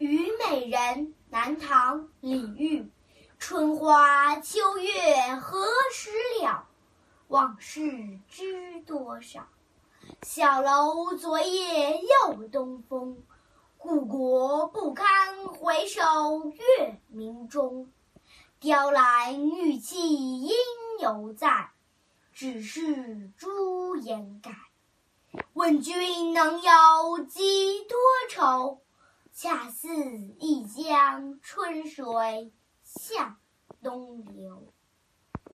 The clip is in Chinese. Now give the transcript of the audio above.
虞美人，南唐·李煜。春花秋月何时了？往事知多少。小楼昨夜又东风，故国不堪回首月明中。雕栏玉砌应犹在，只是朱颜改。问君能有几多愁？恰似一江春水向东流。